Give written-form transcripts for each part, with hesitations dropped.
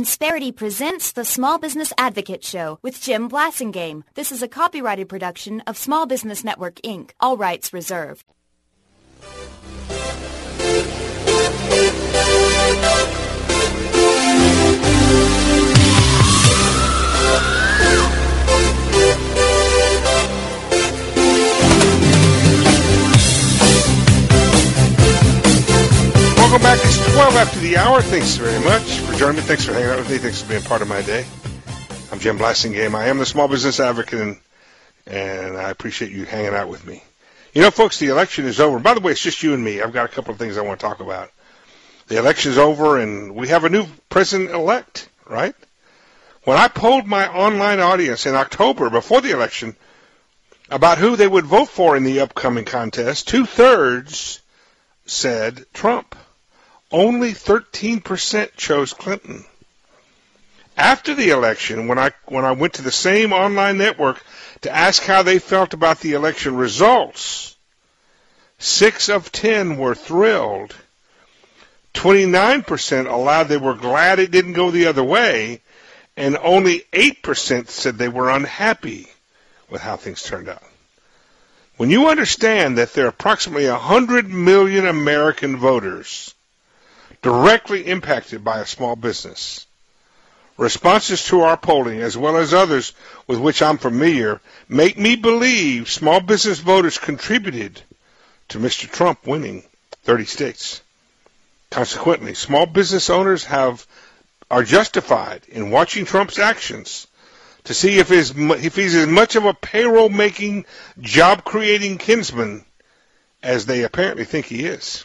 Insperity presents the Small Business Advocate Show with Jim Blasingame. This is a copyrighted production of Small Business Network, Inc. All rights reserved. Welcome back. It's 12 after the hour. Thanks very much for joining me. Thanks for hanging out with me. Thanks for being part of my day. I'm Jim Blasingame. I am the Small Business Advocate, and I appreciate you hanging out with me. You know, folks, the election is over. By the way, it's just you and me. I've got a couple of things I want to talk about. The election's over, and we have a new president-elect, right? When I polled my online audience in October before the election about who they would vote for in the upcoming contest, 2/3 said Trump. Only 13% chose Clinton. After the election, when I went to the same online network to ask how they felt about the election results, 6 of 10 were thrilled. 29% allowed they were glad it didn't go the other way, and only 8% said they were unhappy with how things turned out. When you understand that there are approximately 100 million American voters directly impacted by a small business, responses to our polling, as well as others with which I'm familiar, make me believe small business voters contributed to Mr. Trump winning 30 states. Consequently, small business owners are justified in watching Trump's actions to see if he's as much of a payroll-making, job-creating kinsman as they apparently think he is.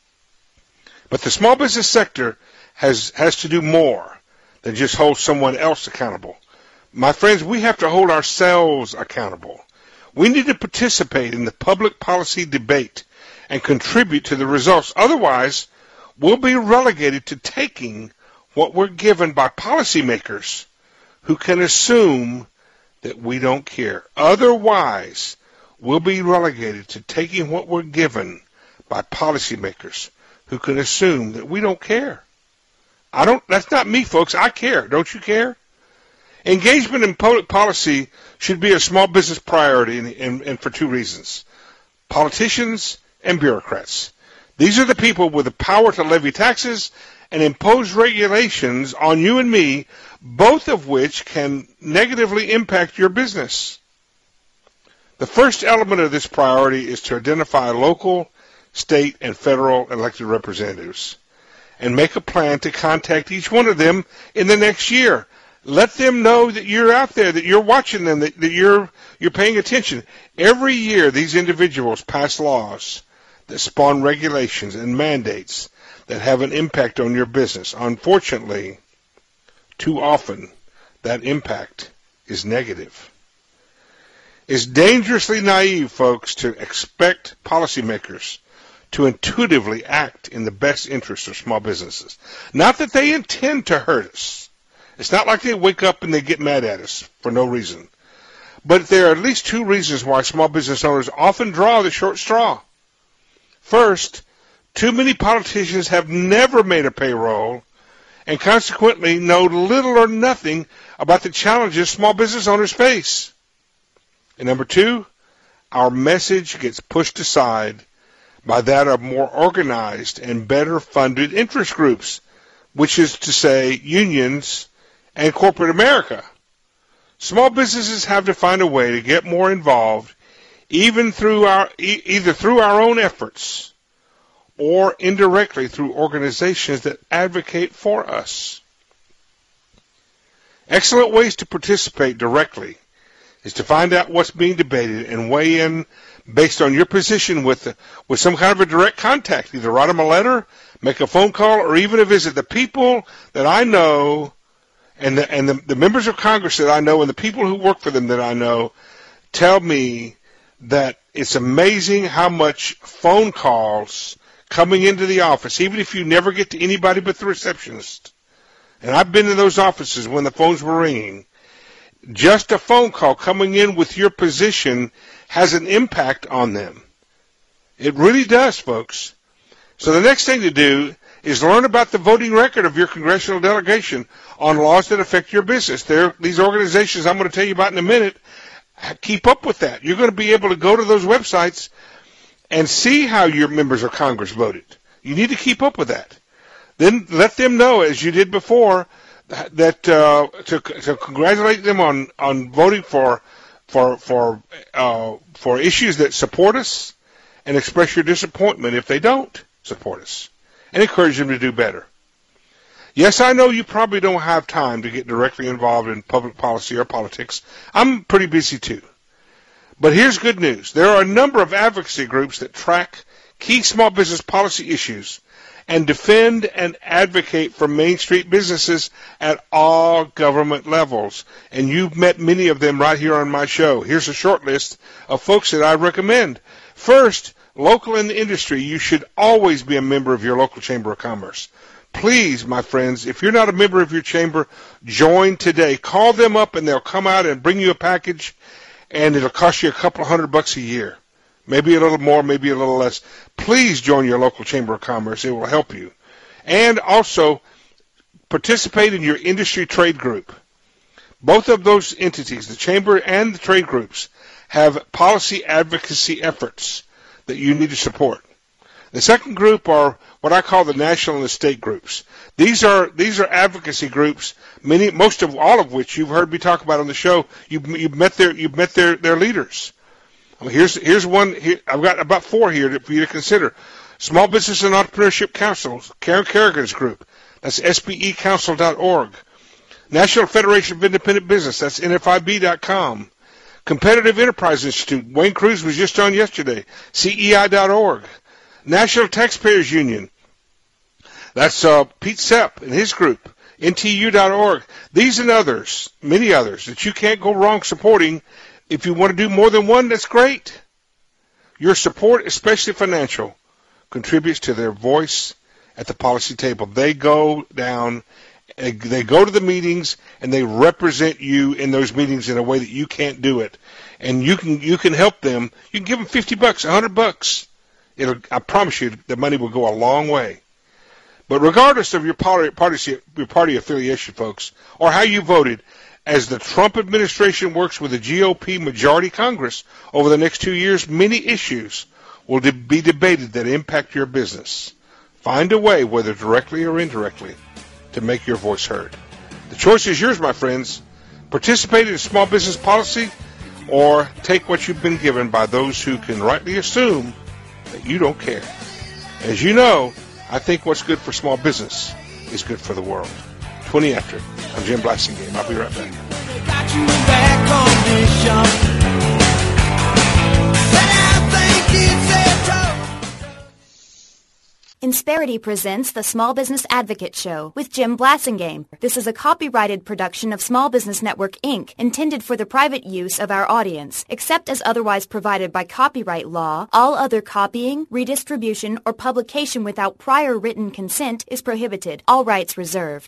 But the small business sector has to do more than just hold someone else accountable. My friends, we have to hold ourselves accountable. We need to participate in the public policy debate and contribute to the results. Otherwise, we'll be relegated to taking what we're given by policymakers who can assume that we don't care. Otherwise, we'll be relegated to taking what we're given by policymakers who can assume that we don't care. That's not me, folks. I care. Don't you care? Engagement in public policy should be a small business priority and for two reasons. Politicians and bureaucrats. These are the people with the power to levy taxes and impose regulations on you and me, both of which can negatively impact your business. The first element of this priority is to identify local, state, and federal elected representatives and make a plan to contact each one of them in the next year. Let them know that you're out there, that you're watching them, that you're paying attention. Every year, these individuals pass laws that spawn regulations and mandates that have an impact on your business. Unfortunately, too often, that impact is negative. It's dangerously naive, folks, to expect policymakers to intuitively act in the best interest of small businesses. Not that they intend to hurt us. It's not like they wake up and they get mad at us for no reason. But there are at least two reasons why small business owners often draw the short straw. First, too many politicians have never made a payroll and consequently know little or nothing about the challenges small business owners face. And number two, our message gets pushed aside by that of more organized and better funded interest groups, which is to say unions and corporate America. Small businesses have to find a way to get more involved, either through our own efforts or indirectly through organizations that advocate for us. Excellent ways to participate directly is to find out what's being debated and weigh in based on your position with some kind of a direct contact. Either write them a letter, make a phone call, or even a visit. The people that I know and the members of Congress that I know and the people who work for them that I know tell me that it's amazing how much phone calls coming into the office, even if you never get to anybody but the receptionist. And I've been to those offices when the phones were ringing. Just a phone call coming in with your position has an impact on them. It really does, folks. So the next thing to do is learn about the voting record of your congressional delegation on laws that affect your business. These organizations I'm going to tell you about in a minute, keep up with that. You're going to be able to go to those websites and see how your members of Congress voted. You need to keep up with that. Then let them know, as you did before, that to congratulate them on voting for issues that support us, and express your disappointment if they don't support us, and encourage them to do better. Yes, I know you probably don't have time to get directly involved in public policy or politics. I'm pretty busy too. But here's good news. There are a number of advocacy groups that track key small business policy issues and defend and advocate for Main Street businesses at all government levels. And you've met many of them right here on my show. Here's a short list of folks that I recommend. First, local in the industry. You should always be a member of your local Chamber of Commerce. Please, my friends, if you're not a member of your chamber, join today. Call them up and they'll come out and bring you a package, and it'll cost you a couple of $100 a year. Maybe a little more, maybe a little less. Please join your local Chamber of Commerce. It will help you. And also, participate in your industry trade group. Both of those entities, the Chamber and the trade groups, have policy advocacy efforts that you need to support. The second group are what I call the national and the state groups. These are advocacy groups, most of all of which you've heard me talk about on the show. You've met their leaders. I mean, here's one. I've got about 4 here for you to consider. Small Business and Entrepreneurship Council, Karen Kerrigan's group. That's SBEcouncil.org. National Federation of Independent Business. That's NFIB.com. Competitive Enterprise Institute. Wayne Cruz was just on yesterday. CEI.org. National Taxpayers Union. That's Pete Sepp and his group. NTU.org. These and others, many others, that you can't go wrong supporting. If you want to do more than one, that's great. Your support, especially financial, contributes to their voice at the policy table. They go down, they go to the meetings, and they represent you in those meetings in a way that you can't do it. And you can help them. You can give them $50, $100. I promise you, the money will go a long way. But regardless of your party affiliation, folks, or how you voted, as the Trump administration works with the GOP majority Congress over the next 2 years, many issues will be debated that impact your business. Find a way, whether directly or indirectly, to make your voice heard. The choice is yours, my friends. Participate in small business policy, or take what you've been given by those who can rightly assume that you don't care. As you know, I think what's good for small business is good for the world. 20 after. I'm Jim Blasingame. I'll be right back. Got you back on this jump. Insperity presents the Small Business Advocate Show with Jim Blasingame. This is a copyrighted production of Small Business Network, Inc., intended for the private use of our audience. Except as otherwise provided by copyright law, all other copying, redistribution, or publication without prior written consent is prohibited. All rights reserved.